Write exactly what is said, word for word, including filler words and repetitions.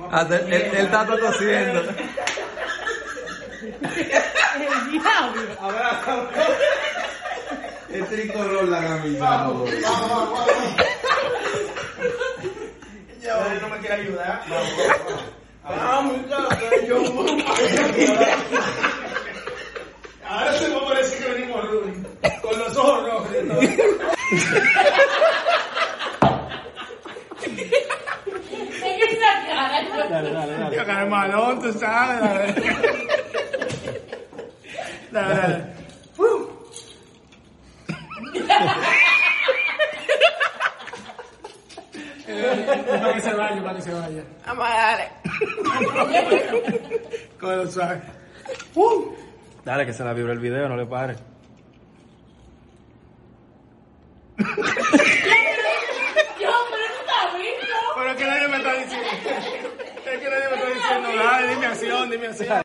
Hasta él, él, él está tosiendo. El diablo. Abrazo. Es tricolor la camisa. Vamos, vamos, vamos. Yo no me quiere ayudar. Vamos, vamos. Yo ahora se me parece que venimos Rudy. Con los ojos rojos. Dale, dale, dale. Yo cara malón, tú sabes. Dale, dale. dale. Uh. Para que se vaya, para que se vaya. Vamos a darle. Con los suave. Uh. Dale, que se la vibró el video, no le pare. Yo, pero no está visto. Pero es que nadie me está diciendo. Es que nadie me está diciendo nada. Dime acción, dime acción.